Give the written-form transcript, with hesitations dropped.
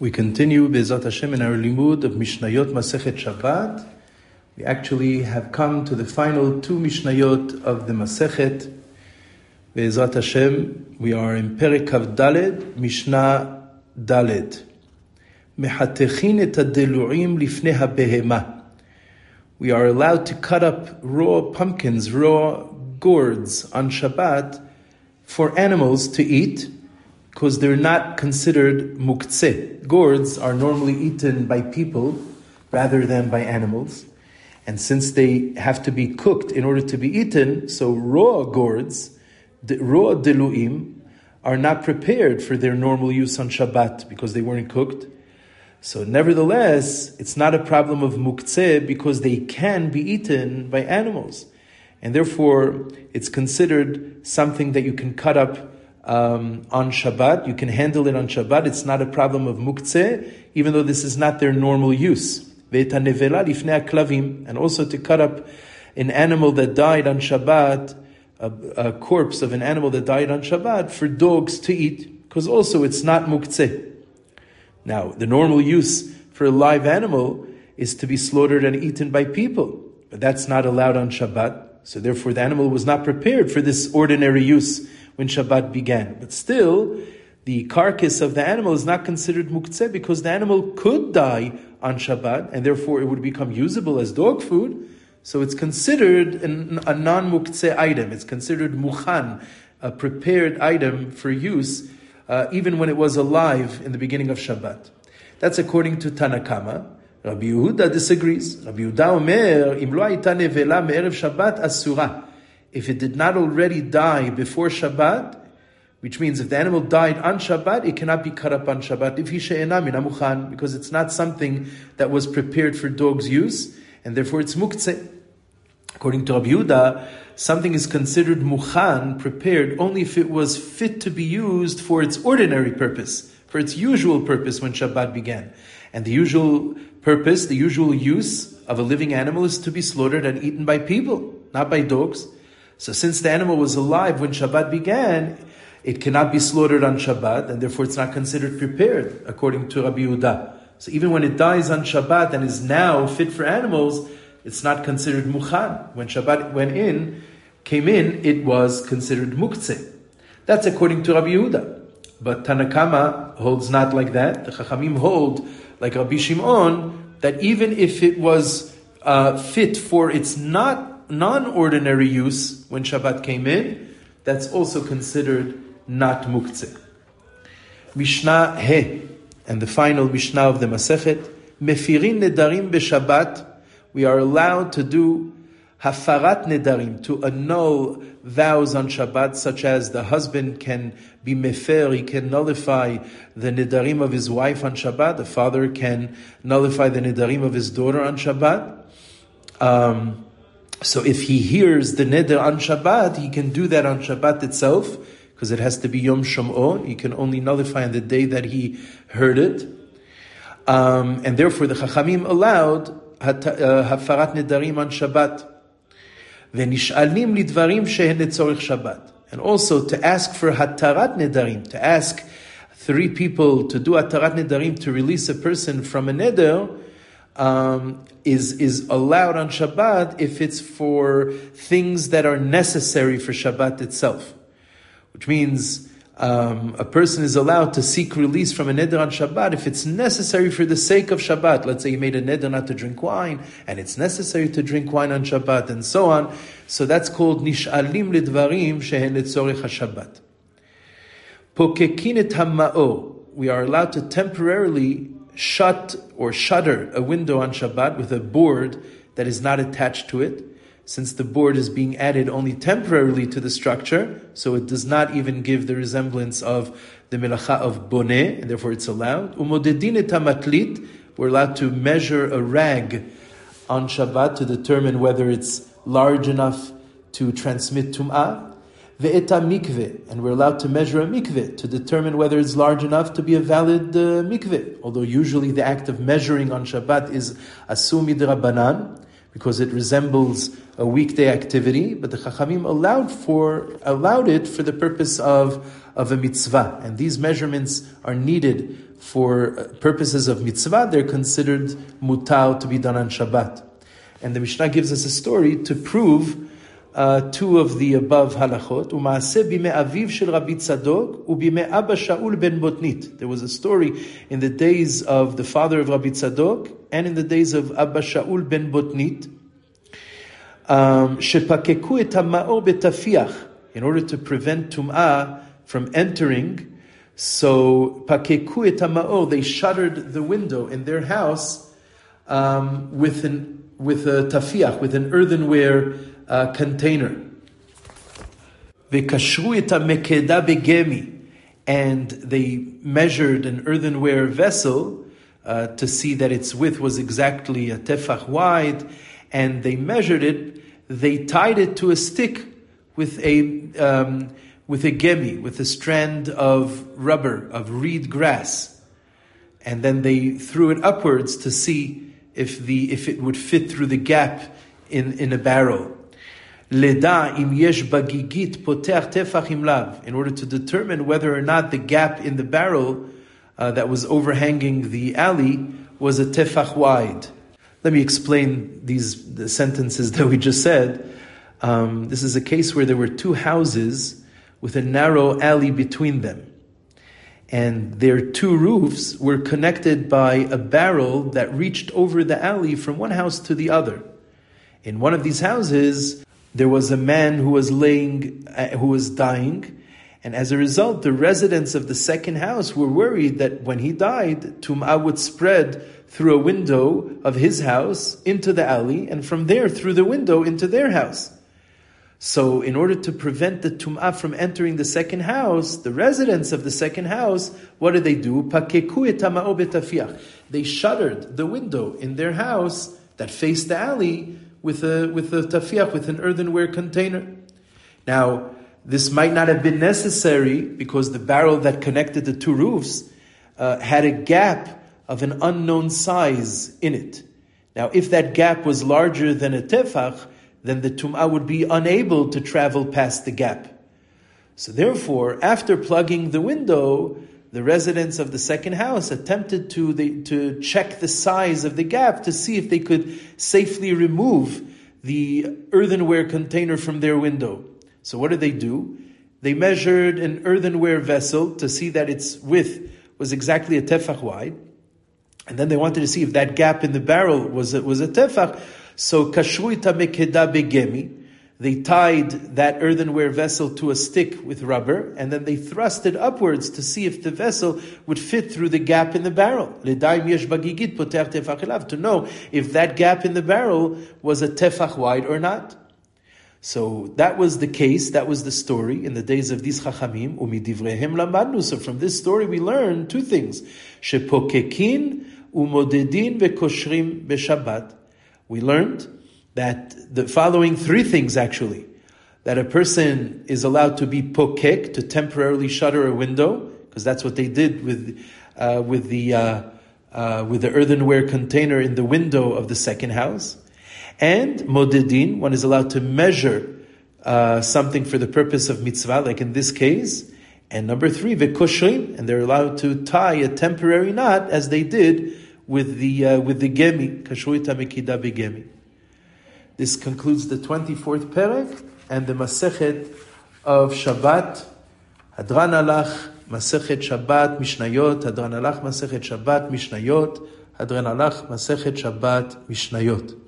We continue Be'ezrat Hashem in our limud of Mishnayot Masechet Shabbat. We actually have come to the final two Mishnayot of the Masechet. Be'ezrat Hashem, we are in Perek Kav Daled, Mishnah Daled. Mehatechin et hadelu'im lifnei habehema. We are allowed to cut up raw pumpkins, raw gourds on Shabbat for animals to eat, because they're not considered muktzeh. Gourds are normally eaten by people rather than by animals. And since they have to be cooked in order to be eaten, so raw gourds, raw delu'im, are not prepared for their normal use on Shabbat because they weren't cooked. So nevertheless, it's not a problem of muktzeh because they can be eaten by animals. And therefore, it's considered something that you can cut up on Shabbat. You can handle it on Shabbat. It's not a problem of muktzeh, even though this is not their normal use. And also to cut up an animal that died on Shabbat, a corpse of an animal that died on Shabbat, for dogs to eat, because also it's not muktzeh. Now, the normal use for a live animal is to be slaughtered and eaten by people, but that's not allowed on Shabbat. So therefore, the animal was not prepared for this ordinary use when Shabbat began. But still, the carcass of the animal is not considered muktzeh because the animal could die on Shabbat, and therefore it would become usable as dog food. So it's considered a non-muktzeh item. It's considered mukhan, a prepared item for use, even when it was alive in the beginning of Shabbat. That's according to Tanakama. Rabbi Yehuda disagrees. Rabbi Yehuda omer, im lo hayta nevela me'erev Shabbat asura. If it did not already die before Shabbat, which means if the animal died on Shabbat, it cannot be cut up on Shabbat, because it's not something that was prepared for dogs' use, and therefore it's muktzeh. According to Rabbi Yehuda, something is considered mukhan, prepared, only if it was fit to be used for its ordinary purpose, for its usual purpose when Shabbat began. And the usual purpose, the usual use of a living animal is to be slaughtered and eaten by people, not by dogs. So since the animal was alive when Shabbat began, it cannot be slaughtered on Shabbat, and therefore it's not considered prepared, according to Rabbi Yehuda. So even when it dies on Shabbat and is now fit for animals, it's not considered mukhan. When Shabbat came in, it was considered muktzeh. That's according to Rabbi Yehuda. But Tanakama holds not like that. The Chachamim hold, like Rabbi Shimon, that even if it was fit for its non-ordinary use when Shabbat came in, that's also considered not muktzeh. Mishnah He, and the final Mishnah of the Masechet, Mefirin nedarim b'Shabbat. We are allowed to do hafarat nedarim, to annul vows on Shabbat, such as the husband can be mefer, he can nullify the nedarim of his wife on Shabbat. The father can nullify the nedarim of his daughter on Shabbat. So if he hears the neder on Shabbat, he can do that on Shabbat itself, because it has to be Yom Shom'o. He can only nullify on the day that he heard it. And therefore the Chachamim allowed hafarat nedarim on Shabbat. V'nish'alim lidvarim shehen letzorich Shabbat. And also to ask for hatarat nedarim, to ask 3 people to do hatarat nedarim, to release a person from a neder, is allowed on Shabbat if it's for things that are necessary for Shabbat itself. Which means a person is allowed to seek release from a neder on Shabbat if it's necessary for the sake of Shabbat. Let's say he made a neder not to drink wine, and it's necessary to drink wine on Shabbat, and so on. So that's called nish'alim lidvarim shehen letzorich haShabbat. Pokekin et hama'or. We are allowed to temporarily shut or shutter a window on Shabbat with a board that is not attached to it, since the board is being added only temporarily to the structure, so it does not even give the resemblance of the melacha of boneh, and therefore it's allowed. Umodedin et hamatlit. We're allowed to measure a rag on Shabbat to determine whether it's large enough to transmit tum'ah. Ve'eta mikveh, and we're allowed to measure a mikveh to determine whether it's large enough to be a valid mikveh. Although usually the act of measuring on Shabbat is asur midrabanan, because it resembles a weekday activity, but the Chachamim allowed it for the purpose of of a mitzvah. And these measurements are needed for purposes of mitzvah. They're considered mutar, to be done on Shabbat. And the Mishnah gives us a story to prove two of the above halachot. U'maaseh bimei aviv shel Rabbi Tzadok u'bimei Abba Shaul ben Botnit. There was a story in the days of the father of Rabbi Tzadok and in the days of Abba Shaul ben Botnit. Shepakeku et ha'ma'or betafiach, in order to prevent tum'ah from entering. So pakeku et ha'ma'or, they shuttered the window in their house with a tafiach, with an earthenware container. Vekashru et ha'mekeda begemi, and they measured an earthenware vessel to see that its width was exactly a tefach wide, and they measured it. They tied it to a stick with a gemi, with a strand of rubber, of reed grass, and then they threw it upwards to see if it would fit through the gap in a barrel. Leda im yesh bagigit poteach tefach im lav, in order to determine whether or not the gap in the barrel that was overhanging the alley was a tefach wide. Let me explain the sentences that we just said. This is a case where there were two houses with a narrow alley between them. And their two roofs were connected by a barrel that reached over the alley from one house to the other. In one of these houses, there was a man who was dying, and as a result, the residents of the second house were worried that when he died, tum'ah would spread through a window of his house into the alley, and from there through the window into their house. So in order to prevent the tum'ah from entering the second house, the residents of the second house, what did they do? Pakeku et ha'ma'or betafiach. They shuttered the window in their house that faced the alley with a tafiach, with an earthenware container. Now, this might not have been necessary because the barrel that connected the two roofs had a gap of an unknown size in it. Now, if that gap was larger than a tefach, then the tum'ah would be unable to travel past the gap. So therefore, after plugging the window, the residents of the second house attempted to check the size of the gap to see if they could safely remove the earthenware container from their window. So what did they do? They measured an earthenware vessel to see that its width was exactly a tefach wide. And then they wanted to see if that gap in the barrel was a tefach. So kashru et ha'mekeda begemi, they tied that earthenware vessel to a stick with rubber, and then they thrust it upwards to see if the vessel would fit through the gap in the barrel. Ledaim yesh bagigit poteach tefach elav, to know if that gap in the barrel was a tefach wide or not. So that was the case, that was the story in the days of these chachamim. Umidivrehem lamadnu. So from this story we learn two things: shepokekin umodedin vekoshrim beshabbat. We learned that the following three things actually: that a person is allowed to be pokek, to temporarily shutter a window, because that's what they did with the earthenware container in the window of the second house. And modedin, one is allowed to measure something for the purpose of mitzvah, like in this case. And number three, vekoshrim, and they're allowed to tie a temporary knot, as they did with the gemi, kashru et ha'mekeda begemi. This concludes the 24th perek and the Masechet of Shabbat. Hadran alach Masechet Shabbat Mishnayot. Hadran alach Masechet Shabbat Mishnayot. Hadran alach Masechet Shabbat Mishnayot.